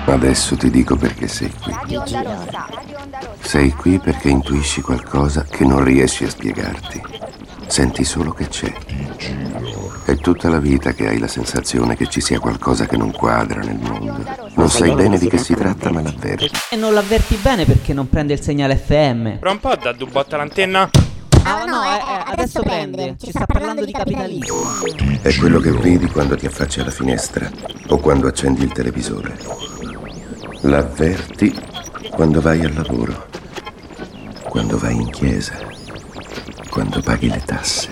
Adesso ti dico perché sei qui. Sei qui perché intuisci qualcosa che non riesci a spiegarti. Senti solo che c'è. È tutta la vita che hai la sensazione che ci sia qualcosa che non quadra nel mondo. Non sai bene di che si tratta, ma l'avverti. E non l'avverti bene perché non prende il segnale FM. Fra un po' da dubotta l'antenna. Adesso prende. Ci sta parlando di capitalismo. È quello che vedi quando ti affacci alla finestra o quando accendi il televisore. L'avverti quando vai al lavoro, quando vai in chiesa, quando paghi le tasse.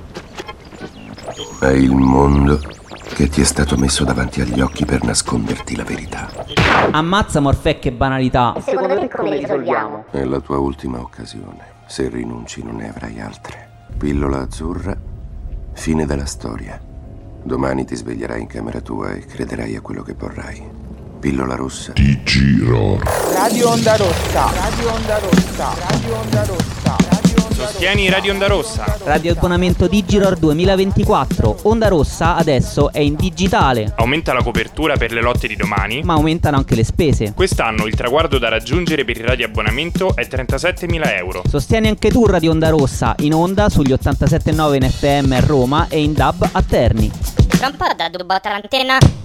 È il mondo che ti è stato messo davanti agli occhi per nasconderti la verità. Ammazza Morfè, che banalità. Secondo te come risolviamo? È la tua ultima occasione. Se rinunci non ne avrai altre. Pillola azzurra, fine della storia. Domani ti sveglierai in camera tua e crederai a quello che vorrai. Pillola rossa. Digiror. Radio Onda Rossa. Radio Onda Rossa. Radio Onda Rossa. Sostieni Radio Onda Rossa. Radioabbonamento Digiror 2024. Onda Rossa adesso è in digitale. Aumenta la copertura per le lotte di domani. Ma aumentano anche le spese. Quest'anno il traguardo da raggiungere per il radioabbonamento è 37.000 euro. Sostieni anche tu Radio Onda Rossa, in onda sugli 87.9 in FM a Roma e in DAB a Terni. Tra un po' da dubotta l'antenna.